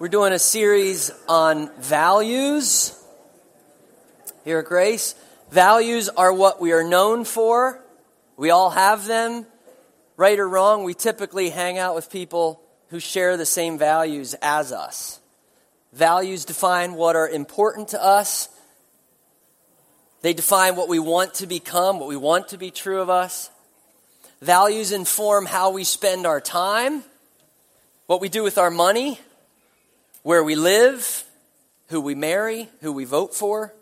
We're doing a series on values here at Grace. Values are what we are known for. We all have them. Right or wrong, we typically hang out with people who share the same values as us. Values define what are important to us. They define what we want to become, what we want to be true of us. Values inform how we spend our time, what we do with our money, where we live, who we marry, who we vote for.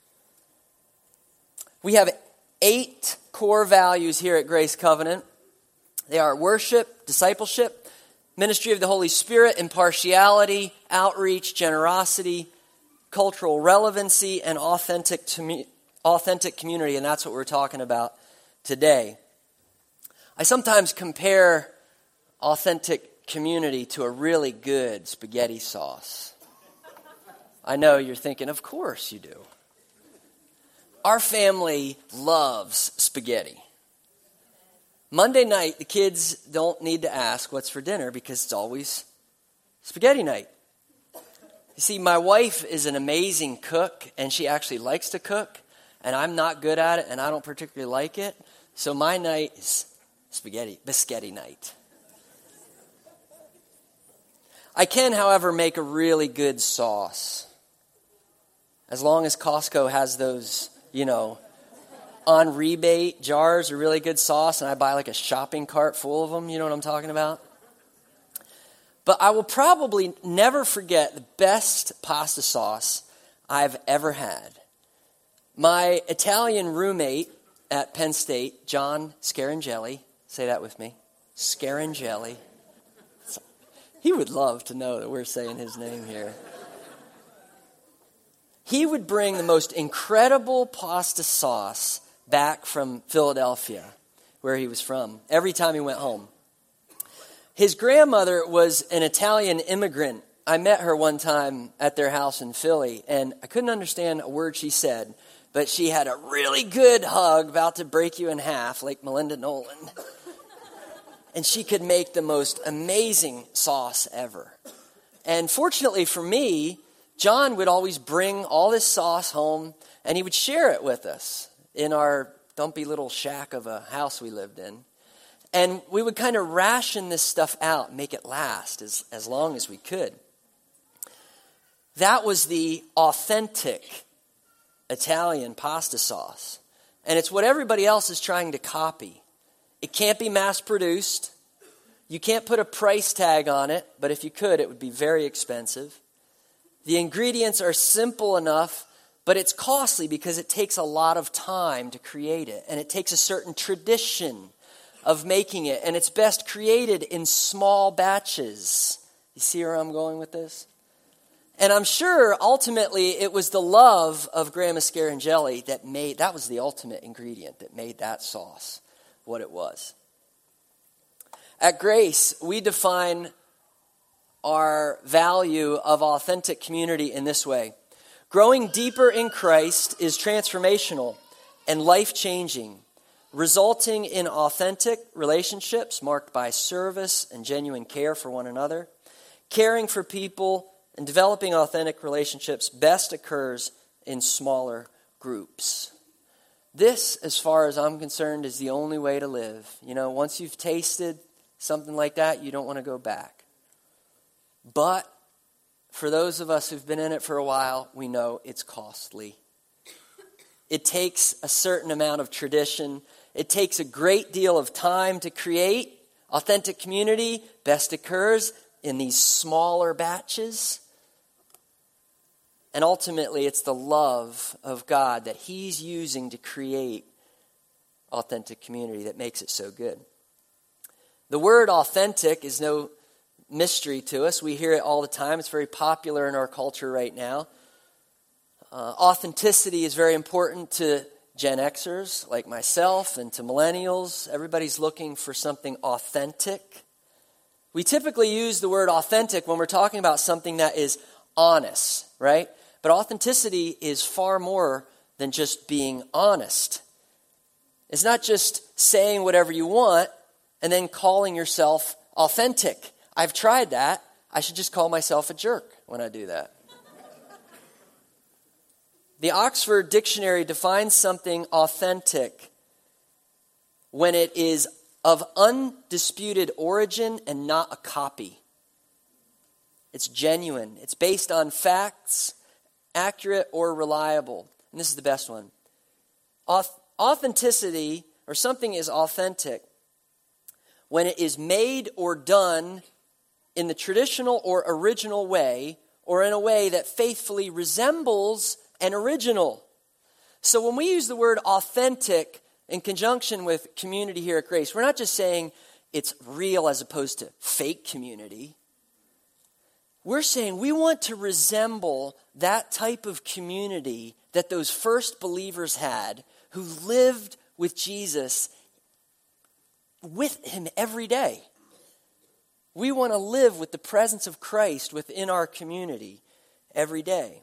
We have 8 core values here at Grace Covenant. They are worship, discipleship, ministry of the Holy Spirit, impartiality, outreach, generosity, cultural relevancy, and authentic community. And that's what we're talking about today. I sometimes compare authentic community to a really good spaghetti sauce. I know you're thinking, of course you do. Our family loves spaghetti. Monday night, the kids don't need to ask what's for dinner because it's always spaghetti night. You see, my wife is an amazing cook, and she actually likes to cook, and I'm not good at it, and I don't particularly like it. So my night is biscotti night. I can, however, make a really good sauce. As long as Costco has those, on rebate jars of really good sauce, and I buy like a shopping cart full of them, you know what I'm talking about? But I will probably never forget the best pasta sauce I've ever had. My Italian roommate at Penn State, John Scarangelli, say that with me, Scarangelli. He would love to know that we're saying his name here. He would bring the most incredible pasta sauce back from Philadelphia, where he was from, every time he went home. His grandmother was an Italian immigrant. I met her one time at their house in Philly, and I couldn't understand a word she said, but she had a really good hug about to break you in half, like Melinda Nolan. And she could make the most amazing sauce ever. And fortunately for me, John would always bring all this sauce home, and he would share it with us in our dumpy little shack of a house we lived in. And we would kind of ration this stuff out, make it last as long as we could. That was the authentic Italian pasta sauce. And it's what everybody else is trying to copy. It can't be mass-produced. You can't put a price tag on it, but if you could, it would be very expensive. The ingredients are simple enough, but it's costly because it takes a lot of time to create it, and it takes a certain tradition of making it, and it's best created in small batches. You see where I'm going with this? And I'm sure ultimately it was the love of Grandma Scarangelli that was the ultimate ingredient that made that sauce what it was. At Grace, we define our value of authentic community in this way. Growing deeper in Christ is transformational and life-changing, resulting in authentic relationships marked by service and genuine care for one another. Caring for people and developing authentic relationships best occurs in smaller groups. This, as far as I'm concerned, is the only way to live. Once you've tasted something like that, you don't want to go back. But for those of us who've been in it for a while, we know it's costly. It takes a certain amount of tradition. It takes a great deal of time to create. Authentic community best occurs in these smaller batches. And ultimately, it's the love of God that He's using to create authentic community that makes it so good. The word authentic is no mystery to us. We hear it all the time. It's very popular in our culture right now. Authenticity is very important to Gen Xers like myself and to millennials. Everybody's looking for something authentic. We typically use the word authentic when we're talking about something that is honest, right? But authenticity is far more than just being honest. It's not just saying whatever you want and then calling yourself authentic. I've tried that. I should just call myself a jerk when I do that. The Oxford Dictionary defines something authentic when it is of undisputed origin and not a copy. It's genuine. It's based on facts, accurate or reliable. And this is the best one. Authenticity, or something is authentic, when it is made or done in the traditional or original way, or in a way that faithfully resembles an original. So when we use the word authentic in conjunction with community here at Grace, we're not just saying it's real as opposed to fake community. We're saying we want to resemble that type of community that those first believers had who lived with Jesus, with him every day. We want to live with the presence of Christ within our community every day.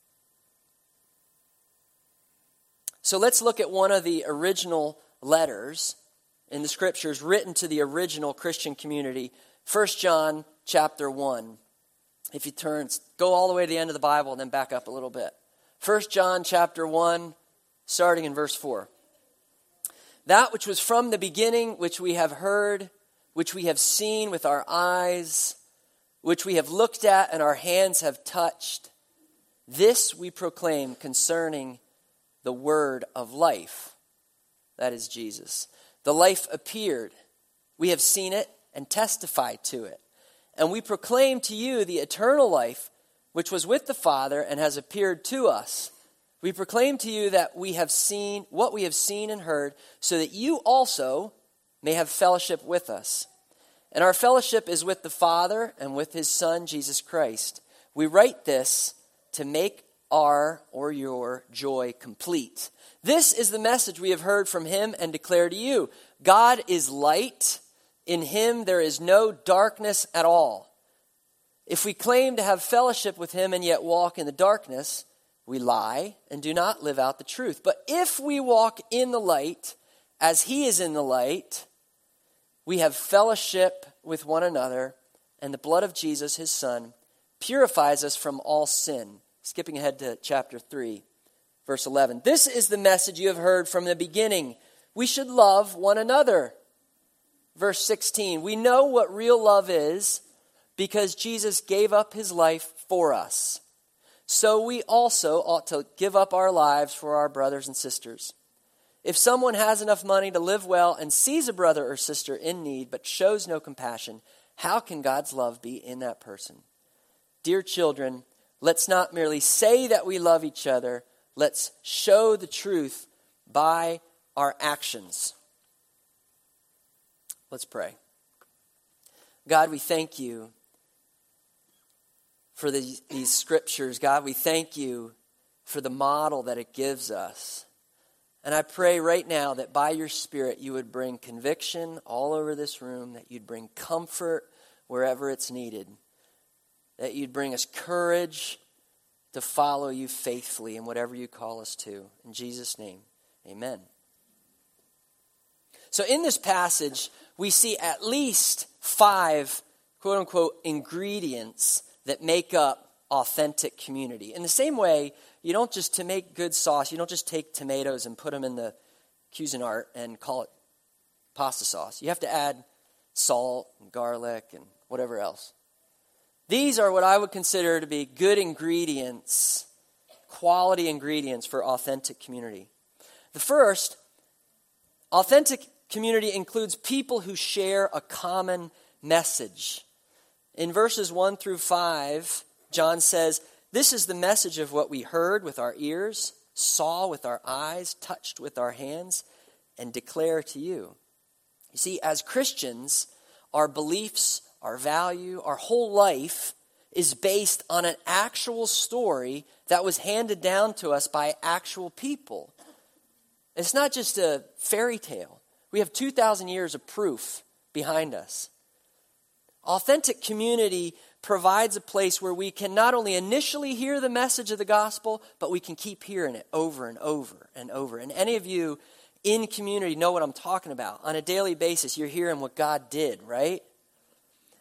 So let's look at one of the original letters in the Scriptures written to the original Christian community, 1 John chapter 1. If you turn, go all the way to the end of the Bible and then back up a little bit. 1 John chapter 1, starting in verse 4. That which was from the beginning, which we have heard, which we have seen with our eyes, which we have looked at and our hands have touched, this we proclaim concerning the word of life. That is Jesus. The life appeared. We have seen it and testified to it. And we proclaim to you the eternal life, which was with the Father and has appeared to us. We proclaim to you that we have seen what we have seen and heard, so that you also may have fellowship with us. And our fellowship is with the Father and with his Son, Jesus Christ. We write this to make our or your joy complete. This is the message we have heard from him and declare to you. God is light. In him there is no darkness at all. If we claim to have fellowship with him and yet walk in the darkness, we lie and do not live out the truth. But if we walk in the light, as he is in the light, we have fellowship with one another, and the blood of Jesus, his Son, purifies us from all sin. Skipping ahead to chapter 3, verse 11. This is the message you have heard from the beginning. We should love one another. Verse 16. We know what real love is because Jesus gave up his life for us. So we also ought to give up our lives for our brothers and sisters. If someone has enough money to live well and sees a brother or sister in need but shows no compassion, how can God's love be in that person? Dear children, let's not merely say that we love each other. Let's show the truth by our actions. Let's pray. God, we thank you for these scriptures. God, we thank you for the model that it gives us. And I pray right now that by your Spirit you would bring conviction all over this room, that you'd bring comfort wherever it's needed, that you'd bring us courage to follow you faithfully in whatever you call us to. In Jesus' name, amen. So in this passage, we see at least 5, quote-unquote, ingredients that make up authentic community. In the same way, you don't just, to make good sauce, you don't just take tomatoes and put them in the Cuisinart and call it pasta sauce. You have to add salt and garlic and whatever else. These are what I would consider to be good ingredients, quality ingredients for authentic community. The first, authentic community includes people who share a common message. In verses 1 through 5, John says, this is the message of what we heard with our ears, saw with our eyes, touched with our hands, and declare to you. You see, as Christians, our beliefs, our value, our whole life is based on an actual story that was handed down to us by actual people. It's not just a fairy tale. We have 2,000 years of proof behind us. Authentic community provides a place where we can not only initially hear the message of the gospel, but we can keep hearing it over and over and over. And any of you in community know what I'm talking about. On a daily basis, you're hearing what God did, right?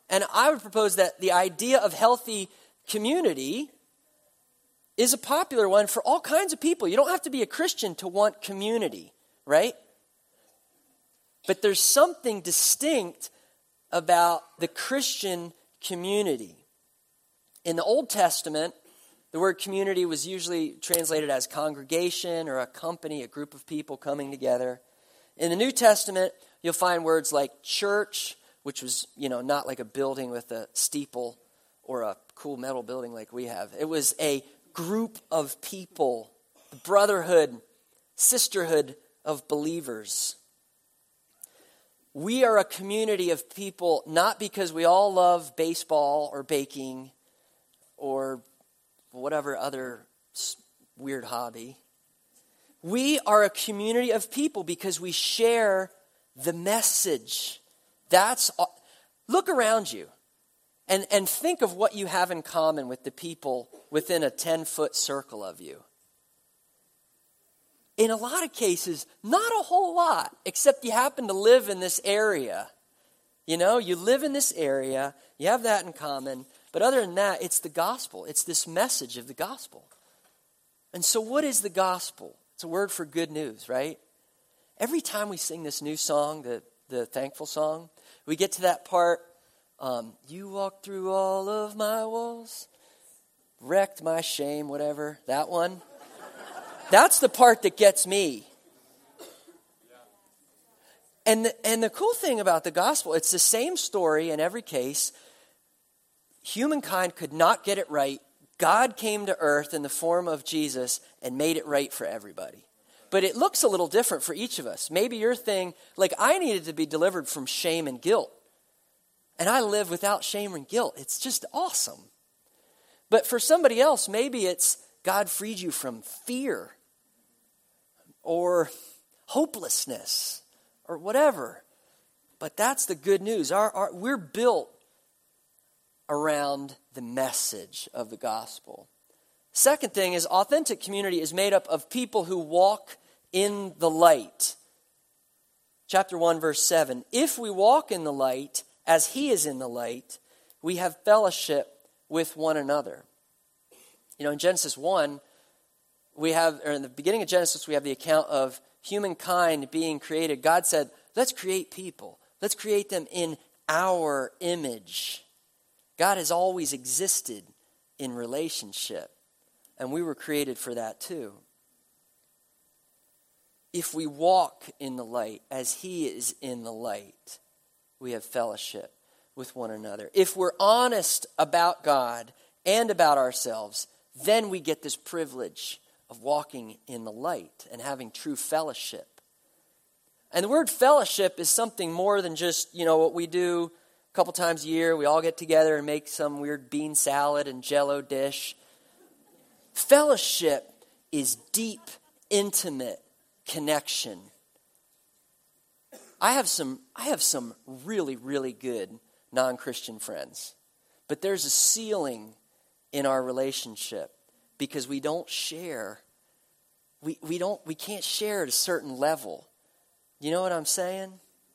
And I would propose that the idea of healthy community is a popular one for all kinds of people. You don't have to be a Christian to want community, right? But there's something distinct about the Christian community. In the Old Testament, the word community was usually translated as congregation or a company, a group of people coming together. In the New Testament, you'll find words like church, which was, not like a building with a steeple or a cool metal building like we have. It was a group of people, brotherhood, sisterhood of believers. We are a community of people not because we all love baseball or baking or whatever other weird hobby. We are a community of people because we share the message. Look around you and think of what you have in common with the people within a 10-foot circle of you. In a lot of cases, not a whole lot, except you happen to live in this area. You live in this area, you have that in common, but other than that, it's the gospel. It's this message of the gospel. And so what is the gospel? It's a word for good news, right? Every time we sing this new song, the thankful song, we get to that part, you walked through all of my walls, wrecked my shame, whatever, that one. That's the part that gets me. And the cool thing about the gospel, it's the same story in every case. Humankind could not get it right. God came to earth in the form of Jesus and made it right for everybody. But it looks a little different for each of us. Maybe your thing, like I needed to be delivered from shame and guilt. And I live without shame and guilt. It's just awesome. But for somebody else, maybe it's God freed you from fear or hopelessness or whatever. But that's the good news. We're built around the message of the gospel. Second thing is authentic community is made up of people who walk in the light. Chapter 1, verse 7. If we walk in the light as he is in the light, we have fellowship with one another. In Genesis 1, in the beginning of Genesis, we have the account of humankind being created. God said, let's create people. Let's create them in our image. God has always existed in relationship, and we were created for that too. If we walk in the light as he is in the light, we have fellowship with one another. If we're honest about God and about ourselves, then we get this privilege of walking in the light and having true fellowship. And the word fellowship is something more than just, what we do a couple times a year. We all get together and make some weird bean salad and Jell-O dish. Fellowship is deep, intimate connection. I have some really, really good non-Christian friends. But there's a ceiling in our relationship because we don't share. We can't share at a certain level. You know what I'm saying?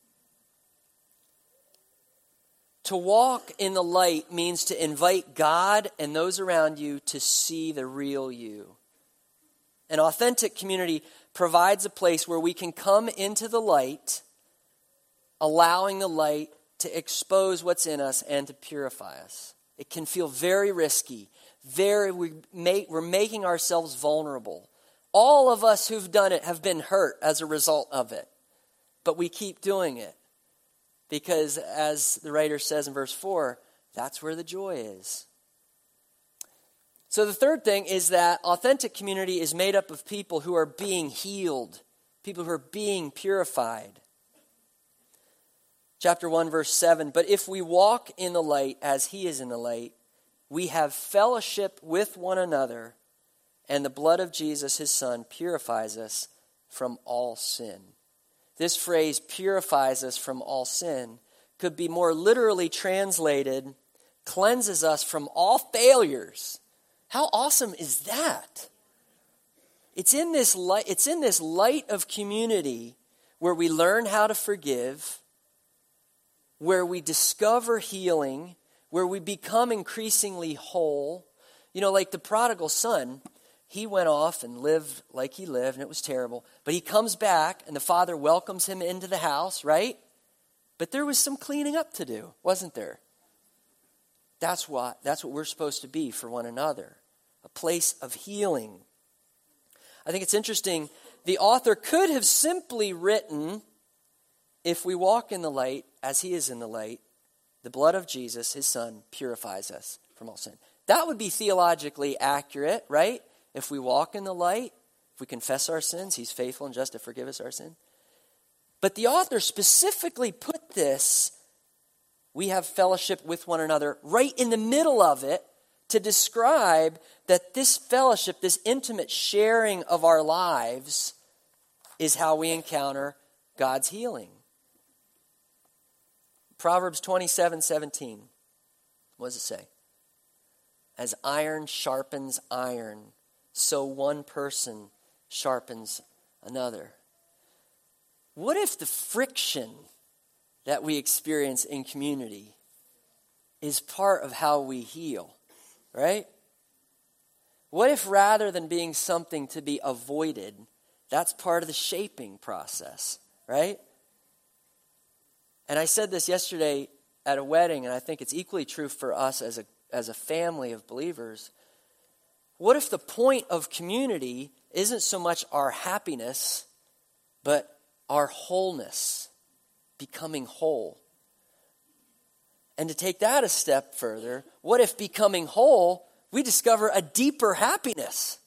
To walk in the light means to invite God and those around you to see the real you. An authentic community provides a place where we can come into the light, allowing the light to expose what's in us and to purify us. It can feel very risky. We're making ourselves vulnerable. All of us who've done it have been hurt as a result of it. But we keep doing it. Because as the writer says in verse 4, that's where the joy is. So the third thing is that authentic community is made up of people who are being healed, people who are being purified. Chapter 1, verse 7, but if we walk in the light as he is in the light, we have fellowship with one another, and the blood of Jesus, his son, purifies us from all sin. This phrase, purifies us from all sin, could be more literally translated, cleanses us from all failures. How awesome is that? It's in this light of community where we learn how to forgive, where we discover healing, where we become increasingly whole. You know, like the prodigal son, he went off and lived like he lived, and it was terrible. But he comes back, and the father welcomes him into the house, right? But there was some cleaning up to do, wasn't there? That's what we're supposed to be for one another, a place of healing. I think it's interesting. The author could have simply written, if we walk in the light as he is in the light, the blood of Jesus, his son, purifies us from all sin. That would be theologically accurate, right? If we walk in the light, if we confess our sins, he's faithful and just to forgive us our sin. But the author specifically put this, we have fellowship with one another, right in the middle of it to describe that this fellowship, this intimate sharing of our lives is how we encounter God's healing. Proverbs 27:17. What does it say? As iron sharpens iron, so one person sharpens another. What if the friction that we experience in community is part of how we heal, right? What if rather than being something to be avoided, that's part of the shaping process, right? And I said this yesterday at a wedding, and I think it's equally true for us as a family of believers. What if the point of community isn't so much our happiness, but our wholeness, becoming whole? And to take that a step further, what if becoming whole, we discover a deeper happiness?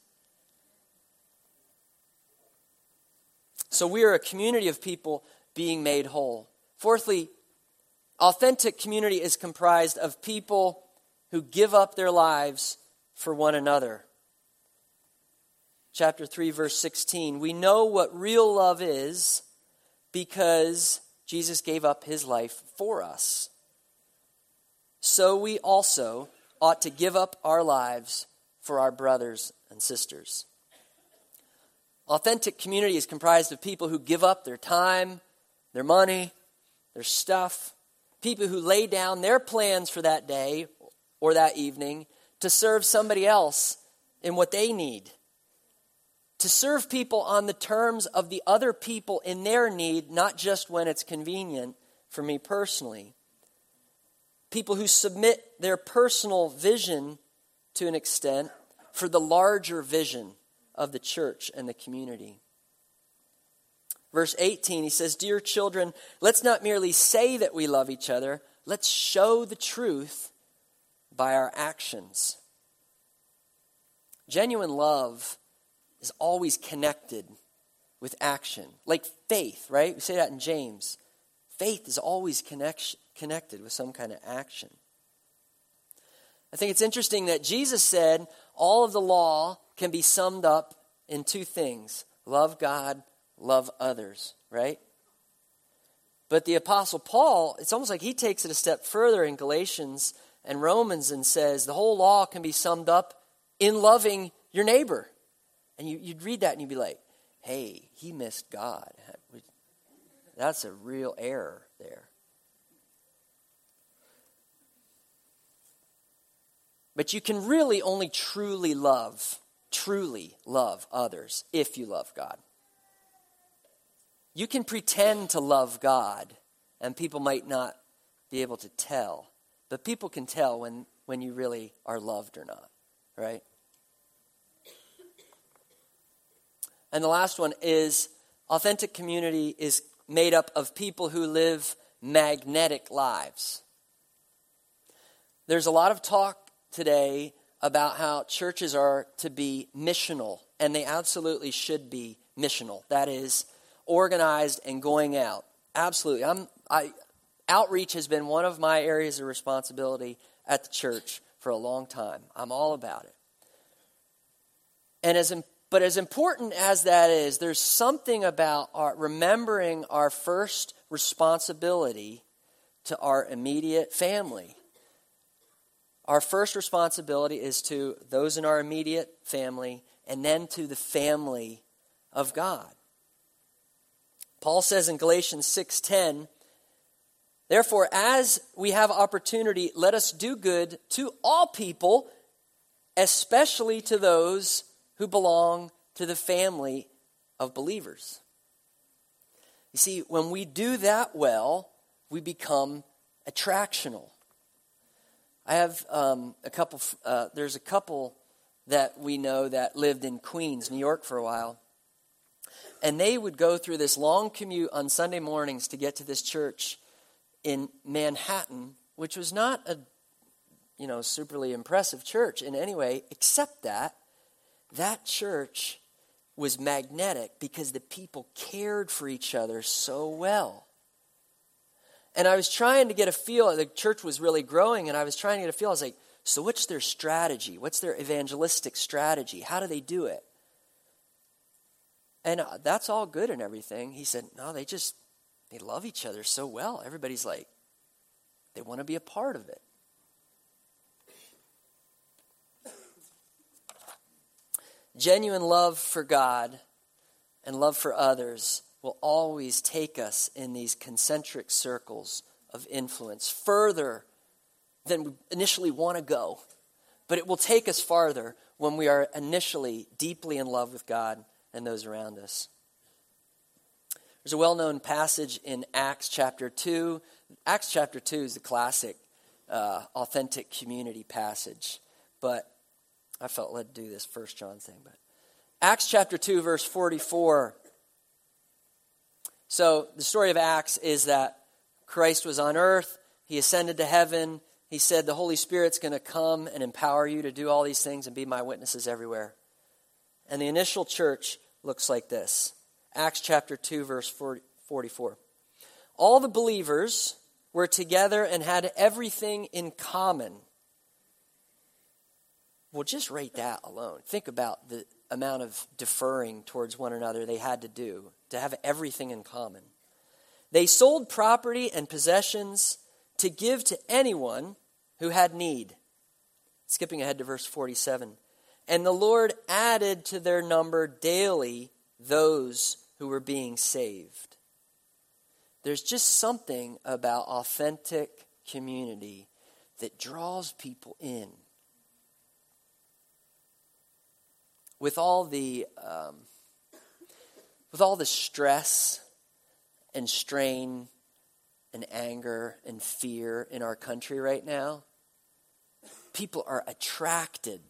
So we are a community of people being made whole. Fourthly, authentic community is comprised of people who give up their lives for one another. Chapter 3, verse 16. We know what real love is because Jesus gave up his life for us. So we also ought to give up our lives for our brothers and sisters. Authentic community is comprised of people who give up their time, their money, their stuff, people who lay down their plans for that day or that evening to serve somebody else in what they need. To serve people on the terms of the other people in their need, not just when it's convenient for me personally. People who submit their personal vision to an extent for the larger vision of the church and the community. Verse 18, he says, "Dear children, let's not merely say that we love each other. Let's show the truth by our actions." Genuine love is always connected with action. Like faith, right? We say that in James. Faith is always connected with some kind of action. I think it's interesting that Jesus said all of the law can be summed up in two things: love God, love others, right? But the Apostle Paul, it's almost like he takes it a step further in Galatians and Romans and says the whole law can be summed up in loving your neighbor. And you'd read that and you'd be like, hey, he missed God. That's a real error there. But you can really only truly love others if you love God. You can pretend to love God, and people might not be able to tell. But people can tell when you really are loved or not, right? And the last one is authentic community is made up of people who live magnetic lives. There's a lot of talk today about how churches are to be missional, and they absolutely should be missional. That is, organized and going out. Absolutely. Outreach has been one of my areas of responsibility at the church for a long time. I'm all about it. But as important as that is, there's something about remembering our first responsibility to our immediate family. Our first responsibility is to those in our immediate family and then to the family of God. Paul says in Galatians 6:10, Therefore, as we have opportunity, let us do good to all people, especially to those who belong to the family of believers. You see, when we do that well, we become attractional. I have there's a couple that we know that lived in Queens, New York for a while. And they would go through this long commute on Sunday mornings to get to this church in Manhattan, which was not a, superly impressive church in any way, except that church was magnetic because the people cared for each other so well. And I was trying to get a feel, the church was really growing, and I was trying to get a feel. I was like, so what's their strategy? What's their evangelistic strategy? How do they do it? And that's all good and everything. He said, no, they love each other so well. Everybody's like, they want to be a part of it. Genuine love for God and love for others will always take us in these concentric circles of influence further than we initially want to go. But it will take us farther when we are initially deeply in love with God and those around us. There's a well-known passage in Acts chapter 2. Acts chapter 2 is the classic authentic community passage. But I felt led to do this 1 John thing. But Acts chapter 2, verse 44. So the story of Acts is that Christ was on earth. He ascended to heaven. He said the Holy Spirit's going to come and empower you to do all these things and be my witnesses everywhere. And the initial church looks like this. Acts chapter 2, verse 44. All the believers were together and had everything in common. Well, just rate that alone. Think about the amount of deferring towards one another they had to do to have everything in common. They sold property and possessions to give to anyone who had need. Skipping ahead to verse 47. And the Lord added to their number daily those who were being saved. There's just something about authentic community that draws people in. With all the stress and strain and anger and fear in our country right now, people are attracted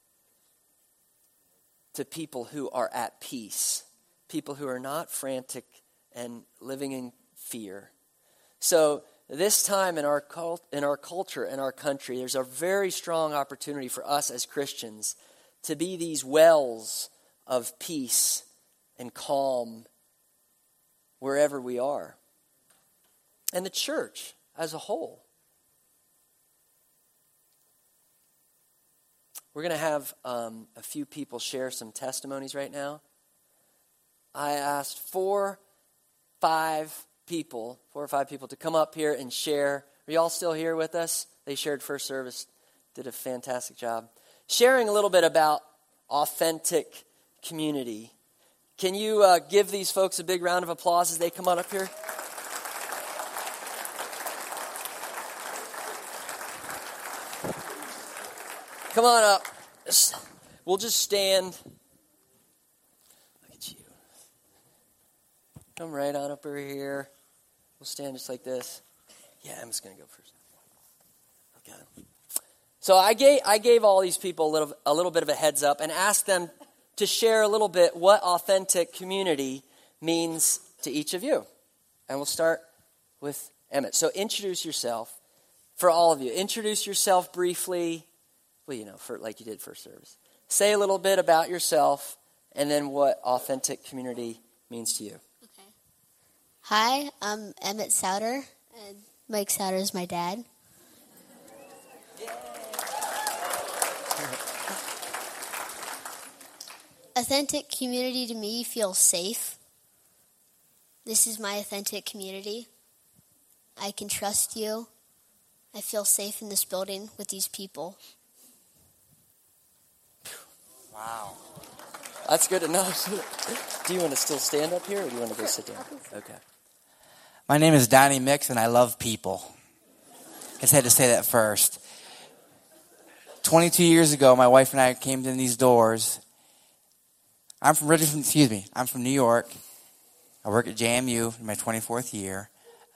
to people who are at peace, people who are not frantic and living in fear. So this time in our culture, in our country, there's a very strong opportunity for us as Christians to be these wells of peace and calm wherever we are. And the church as a whole. We're going to have a few people share some testimonies right now. I asked 4 or 5 people to come up here and share. Are y'all still here with us? They shared first service, did a fantastic job. Sharing a little bit about authentic community. Can you give these folks a big round of applause as they come on up here? Come on up. We'll just stand. Look at you. Come right on up over here. We'll stand just like this. Yeah, I'm just going to go first. Okay. So I gave all these people a little bit of a heads up and asked them to share a little bit what authentic community means to each of you. And we'll start with Emmett. So introduce yourself for all of you. Introduce yourself briefly. Well, for like you did first service. Say a little bit about yourself and then what authentic community means to you. Okay. Hi, I'm Emmett Souter, and Mike Souter is my dad. Authentic community to me feels safe. This is my authentic community. I can trust you. I feel safe in this building with these people. Wow. That's good to know. Do you want to still stand up here or do you want to go sit down? Okay. My name is Donnie Mix, and I love people. I just had to say that first. 22 years ago, my wife and I came in these doors. I'm from New York. I work at JMU in my 24th year.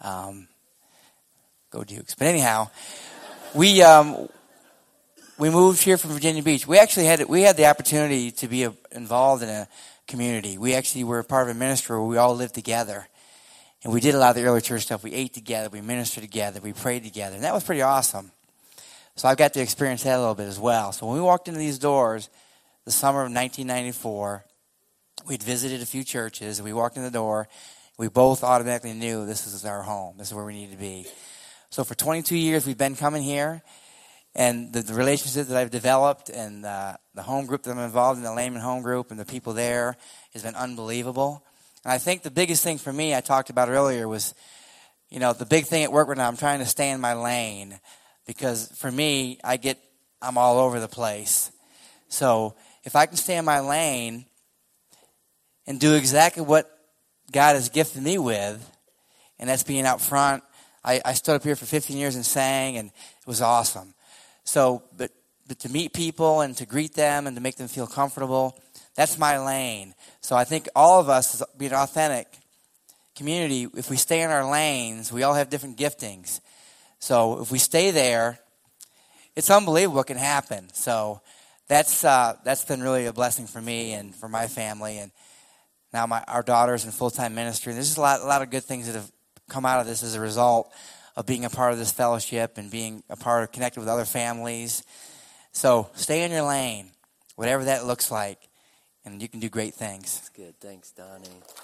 Go Dukes. But anyhow, we moved here from Virginia Beach. We had the opportunity to be involved in a community. We actually were part of a ministry where we all lived together. And we did a lot of the early church stuff. We ate together, we ministered together, we prayed together. And that was pretty awesome. So I got to experience that a little bit as well. So when we walked into these doors, the summer of 1994, we'd visited a few churches, and we walked in the door. We both automatically knew this is our home. This is where we need to be. So for 22 years, we've been coming here. And the relationship that I've developed and the home group that I'm involved in, the Layman home group, and the people there has been unbelievable. And I think the biggest thing for me I talked about earlier was, the big thing at work right now, I'm trying to stay in my lane. Because for me, I'm all over the place. So if I can stay in my lane and do exactly what God has gifted me with, and that's being out front. I stood up here for 15 years and sang, and it was awesome. So, but to meet people and to greet them and to make them feel comfortable, that's my lane. So I think all of us, being an authentic community, if we stay in our lanes, we all have different giftings. So if we stay there, it's unbelievable what can happen. So that's been really a blessing for me and for my family. And now our daughter's in full-time ministry. There's just a lot of good things that have come out of this as a result of being a part of this fellowship and being a part of connected with other families. So stay in your lane, whatever that looks like, and you can do great things. That's good. Thanks, Donnie.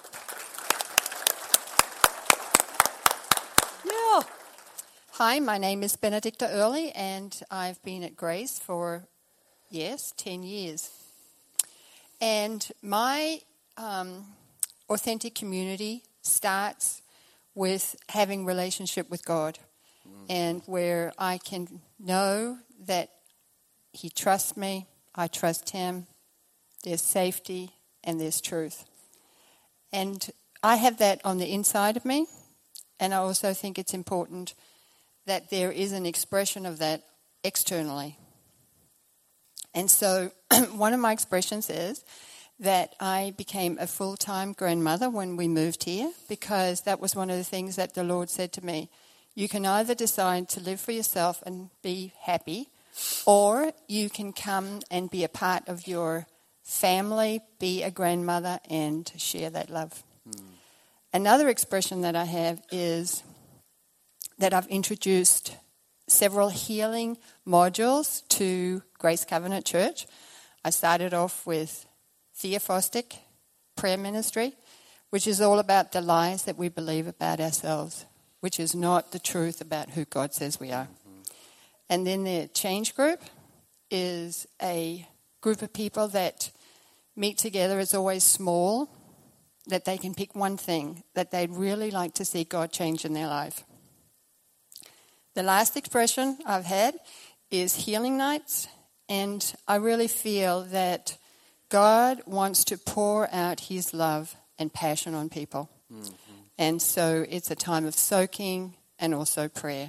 Yeah. Hi, my name is Benedicta Early, and I've been at Grace for, 10 years. And my authentic community starts with having relationship with God, and where I can know that He trusts me, I trust Him, there's safety, and there's truth. And I have that on the inside of me, and I also think it's important that there is an expression of that externally. And so one of my expressions is that I became a full-time grandmother when we moved here, because that was one of the things that the Lord said to me. You can either decide to live for yourself and be happy, or you can come and be a part of your family, be a grandmother, and share that love. Another expression that I have is that I've introduced several healing modules to Grace Covenant Church. I started off with Theophostic prayer ministry, which is all about the lies that we believe about ourselves, which is not the truth about who God says we are. And then the change group is a group of people that meet together. It's always small, that they can pick one thing that they'd really like to see God change in their life. The last expression I've had is healing nights, and I really feel that God wants to pour out His love and passion on people. Mm-hmm. And so it's a time of soaking and also prayer.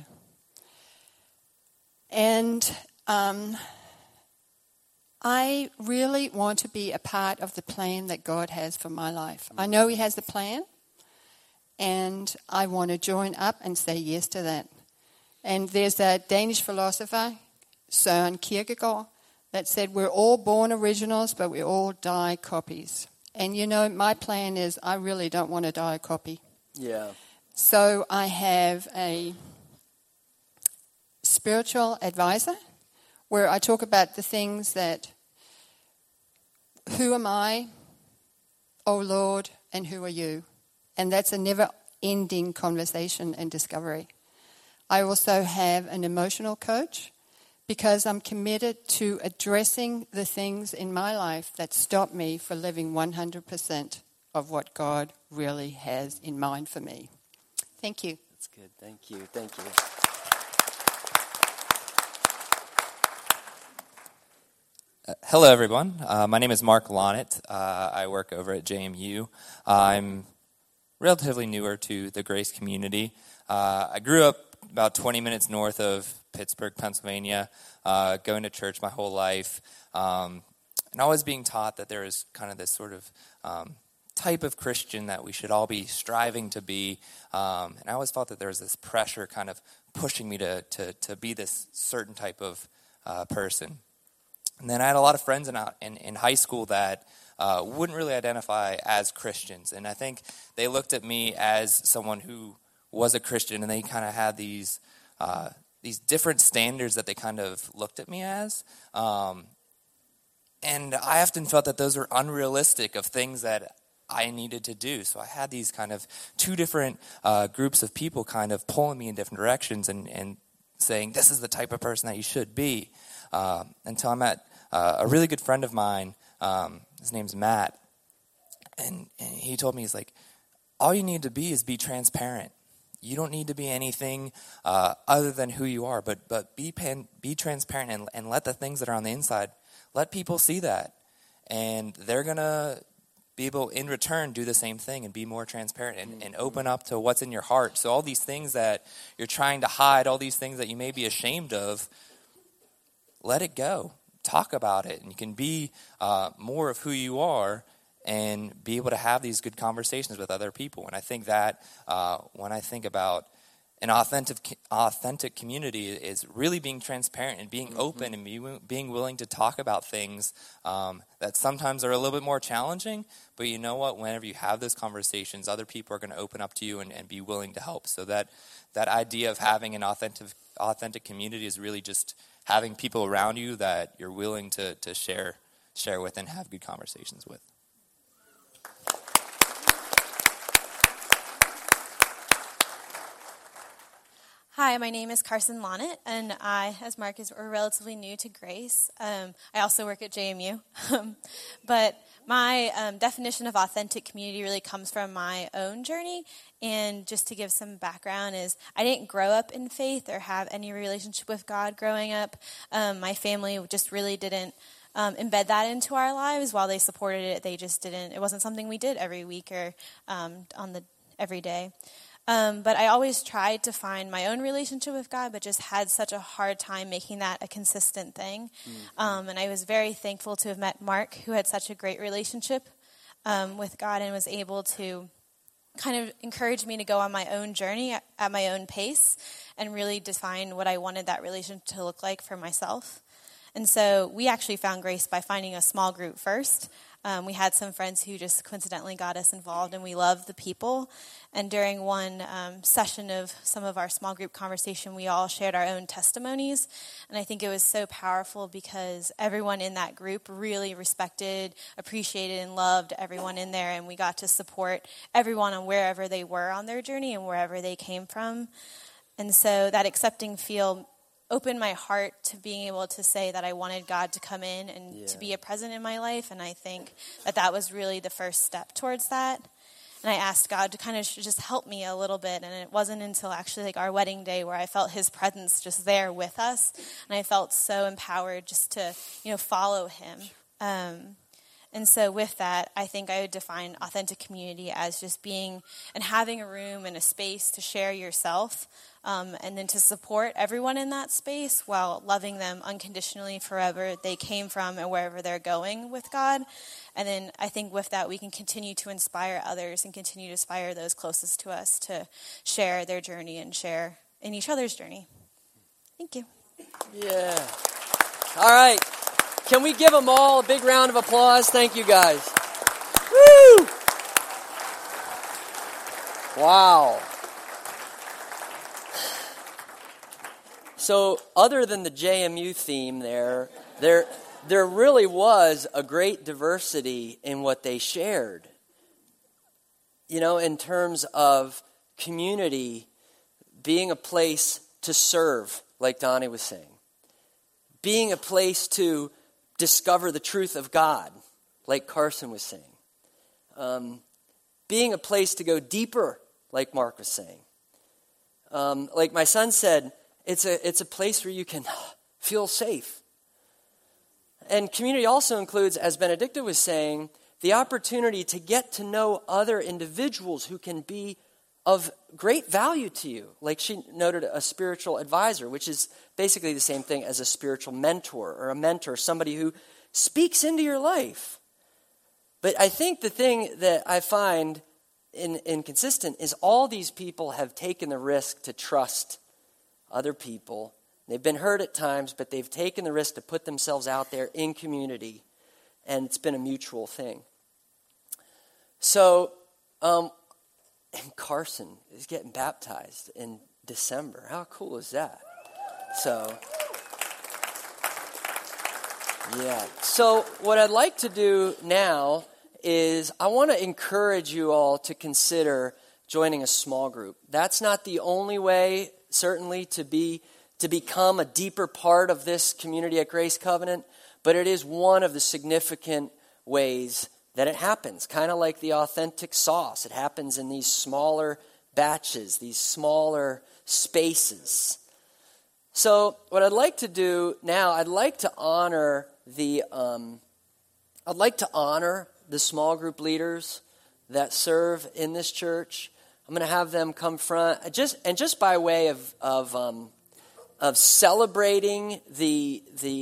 And I really want to be a part of the plan that God has for my life. I know He has a plan, and I want to join up and say yes to that. And there's a Danish philosopher, Søren Kierkegaard, that said we're all born originals, but we all die copies. And my plan is I really don't want to die a copy. Yeah. So I have a spiritual advisor where I talk about the things that, who am I, O Lord, and who are you? And that's a never-ending conversation and discovery. I also have an emotional coach, because I'm committed to addressing the things in my life that stop me from living 100% of what God really has in mind for me. Thank you. That's good. Thank you. Thank you. Hello, everyone. My name is Mark Lonnet. I work over at JMU. I'm relatively newer to the Grace community. I grew up about 20 minutes north of Pittsburgh, Pennsylvania, going to church my whole life, and always being taught that there is kind of this sort of type of Christian that we should all be striving to be. And I always felt that there was this pressure kind of pushing me to be this certain type of person. And then I had a lot of friends in high school that wouldn't really identify as Christians. And I think they looked at me as someone who was a Christian, and they kind of had these different standards that they kind of looked at me as. And I often felt that those were unrealistic of things that I needed to do. So I had these kind of two different groups of people kind of pulling me in different directions and saying, this is the type of person that you should be. Until I met a really good friend of mine. His name's Matt. And he told me, he's like, all you need to be transparent. You don't need to be anything other than who you are, but be transparent and let the things that are on the inside, let people see that. And they're going to be able, in return, do the same thing and be more transparent and open up to what's in your heart. So all these things that you're trying to hide, all these things that you may be ashamed of, let it go. Talk about it. And you can be more of who you are and be able to have these good conversations with other people. And I think that when I think about an authentic community is really being transparent and being open and being willing to talk about things that sometimes are a little bit more challenging. But you know what? Whenever you have those conversations, other people are going to open up to you and be willing to help. So that idea of having an authentic community is really just having people around you that you're willing to share with and have good conversations with. Hi, my name is Carson Lonnet, and I, as Mark is, are relatively new to Grace. I also work at JMU. But my definition of authentic community really comes from my own journey. And just to give some background is I didn't grow up in faith or have any relationship with God growing up. My family just really didn't embed that into our lives. While they supported it, they just didn't. It wasn't something we did every week or every day. But I always tried to find my own relationship with God, but just had such a hard time making that a consistent thing. And I was very thankful to have met Mark, who had such a great relationship with God and was able to kind of encourage me to go on my own journey at my own pace and really define what I wanted that relationship to look like for myself. And so we actually found Grace by finding a small group first. We had some friends who just coincidentally got us involved, and we loved the people. And during one session of some of our small group conversation, we all shared our own testimonies. And I think it was so powerful because everyone in that group really respected, appreciated, and loved everyone in there. And we got to support everyone on wherever they were on their journey and wherever they came from. And so that accepting feel opened my heart to being able to say that I wanted God to come in and to be a present in my life. And I think that was really the first step towards that. And I asked God to kind of just help me a little bit. And it wasn't until actually like our wedding day where I felt his presence just there with us. And I felt so empowered just to, follow him. And so with that, I think I would define authentic community as just being and having a room and a space to share yourself, and then to support everyone in that space while loving them unconditionally forever they came from and wherever they're going with God. And then I think with that, we can continue to inspire others and continue to inspire those closest to us to share their journey and share in each other's journey. Thank you. Yeah. All right. Can we give them all a big round of applause? Thank you, guys. Woo! Wow. So, other than the JMU theme there really was a great diversity in what they shared. In terms of community being a place to serve, like Donnie was saying. Being a place to discover the truth of God, like Carson was saying. Being a place to go deeper, like Mark was saying. Like my son said, it's a place where you can feel safe. And community also includes, as Benedicta was saying, the opportunity to get to know other individuals who can be of great value to you. Like she noted, a spiritual advisor, which is basically the same thing as a spiritual mentor or a mentor, somebody who speaks into your life. But I think the thing that I find inconsistent is all these people have taken the risk to trust other people. They've been hurt at times, but they've taken the risk to put themselves out there in community, and it's been a mutual thing. So, and Carson is getting baptized in December. How cool is that? So, yeah. So what I'd like to do now is I want to encourage you all to consider joining a small group. That's not the only way, certainly, to become a deeper part of this community at Grace Covenant, but it is one of the significant ways that it happens, kind of like the authentic sauce. It happens in these smaller batches, these smaller spaces. So what I'd like to do now, I'd like to honor the small group leaders that serve in this church. I'm going to have them come front, just by way of celebrating the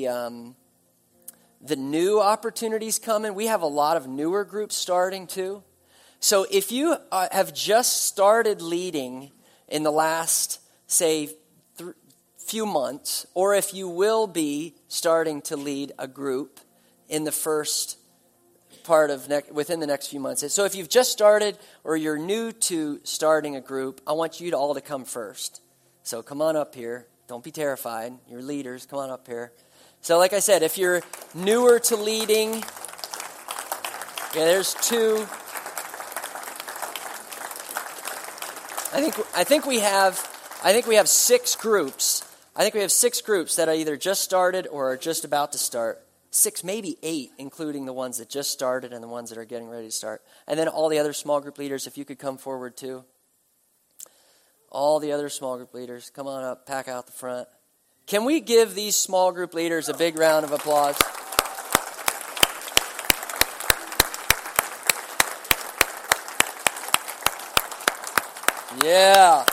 new opportunities coming. We have a lot of newer groups starting too. So if you have just started leading in the last, say, few months, or if you will be starting to lead a group in the first part of within the next few months. So if you've just started or you're new to starting a group, I want you all to come first. So come on up here. Don't be terrified. You're leaders. Come on up here. So like I said, if you're newer to leading, there's two. I think we have 6 groups. I think we have 6 groups that are either just started or are just about to start. 6, maybe 8, including the ones that just started and the ones that are getting ready to start. And then all the other small group leaders, if you could come forward too. All the other small group leaders, come on up, pack out the front. Can we give these small group leaders a big round of applause? Yeah.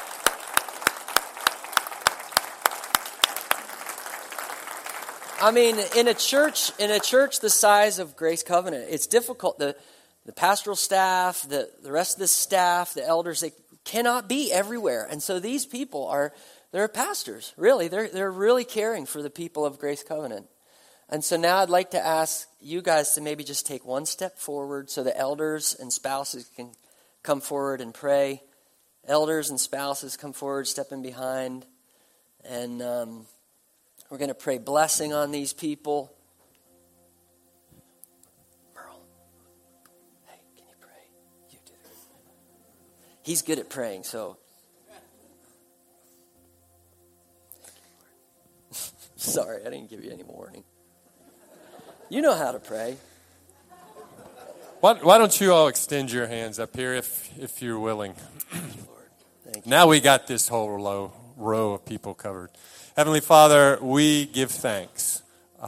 I mean, in a church the size of Grace Covenant, it's difficult. The pastoral staff, the rest of the staff, the elders, they cannot be everywhere. And so these people they're pastors, really. They're really caring for the people of Grace Covenant. And so now I'd like to ask you guys to maybe just take one step forward so the elders and spouses can come forward and pray. Elders and spouses come forward, step in behind. And we're going to pray blessing on these people. Merle, hey, can you pray? You do this. He's good at praying, so. Sorry, I didn't give you any warning. You know how to pray. Why don't you all extend your hands up here if you're willing? Thank you, Lord. Thank you. Now we got this whole row of people covered. Heavenly Father, we give thanks.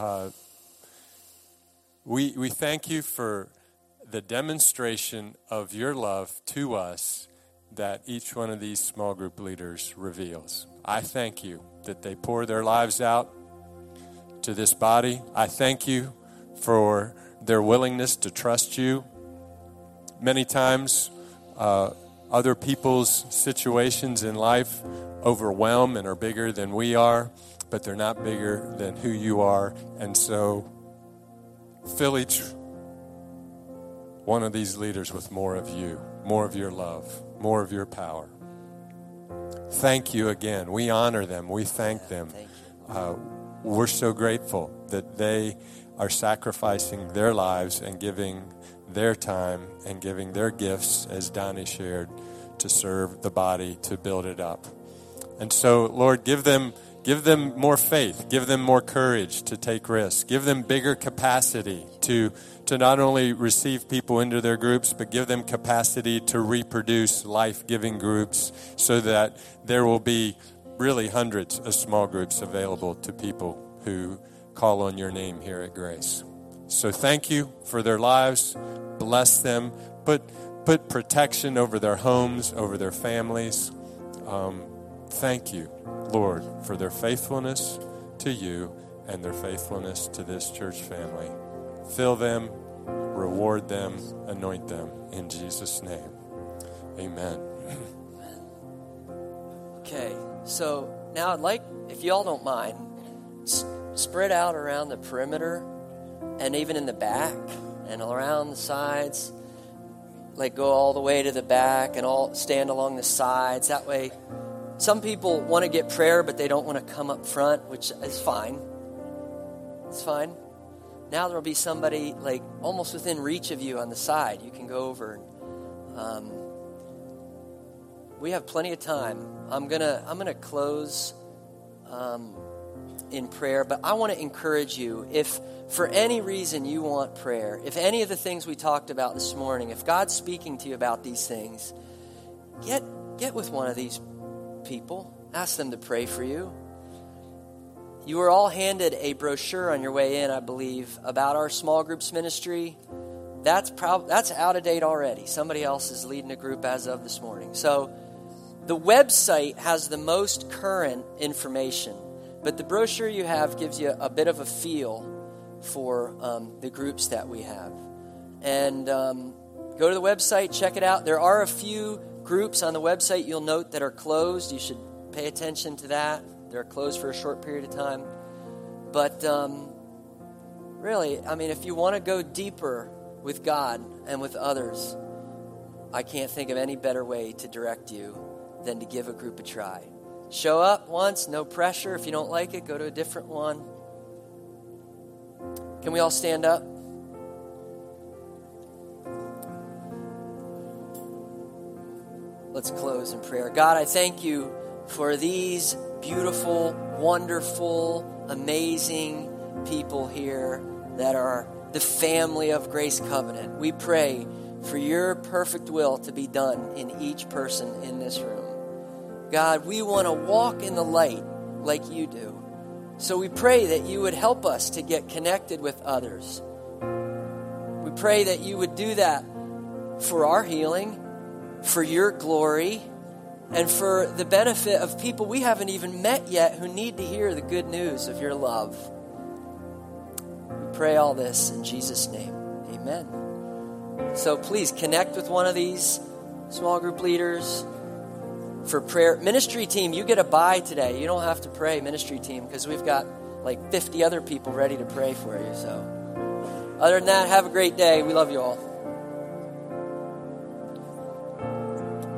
We thank you for the demonstration of your love to us that each one of these small group leaders reveals. I thank you that they pour their lives out to this body. I thank you for their willingness to trust you. Many times, other people's situations in life overwhelm and are bigger than we are, but they're not bigger than who you are. And so, fill each one of these leaders with more of you, more of your love, more of your power. Thank you again. We honor them. We thank them. We're so grateful that they are sacrificing their lives and giving their time and giving their gifts, as Donnie shared, to serve the body, to build it up. And so, Lord, give them more faith, give them more courage to take risks, give them bigger capacity to not only receive people into their groups, but give them capacity to reproduce life-giving groups so that there will be really hundreds of small groups available to people who call on your name here at Grace. So thank you for their lives. Bless bless them. Put protection over their homes, over their families. Thank you, Lord, for their faithfulness to you and their faithfulness to this church family. Fill them, reward them, anoint them. In Jesus' name, amen. Okay, so now I'd like, if you all don't mind, spread out around the perimeter and even in the back and around the sides. Like go all the way to the back and all stand along the sides. That way, some people want to get prayer, but they don't want to come up front, which is fine. It's fine. Now there'll be somebody like almost within reach of you on the side. You can go over. We have plenty of time. I'm gonna close in prayer, but I want to encourage you, if for any reason you want prayer, if any of the things we talked about this morning, if God's speaking to you about these things, get with one of these people. Ask them to pray for you. You were all handed a brochure on your way in, I believe, about our small groups ministry. That's out of date already. Somebody else is leading a group as of this morning. So the website has the most current information, but the brochure you have gives you a bit of a feel for the groups that we have. And go to the website, check it out. There are a few groups on the website you'll note that are closed. You should pay attention to that. They're closed for a short period of time. But really, I mean, if you want to go deeper with God and with others, I can't think of any better way to direct you than to give a group a try. Show up once, no pressure. If you don't like it, go to a different one. Can we all stand up? Let's close in prayer. God, I thank you for these beautiful, wonderful, amazing people here that are the family of Grace Covenant. We pray for your perfect will to be done in each person in this room. God, we want to walk in the light like you do. So we pray that you would help us to get connected with others. We pray that you would do that for our healing, for your glory, and for the benefit of people we haven't even met yet who need to hear the good news of your love. We pray all this in Jesus' name. Amen. So please connect with one of these small group leaders for prayer. Ministry team, you get a bye today. You don't have to pray, ministry team, because we've got like 50 other people ready to pray for you. So other than that, have a great day. We love you all.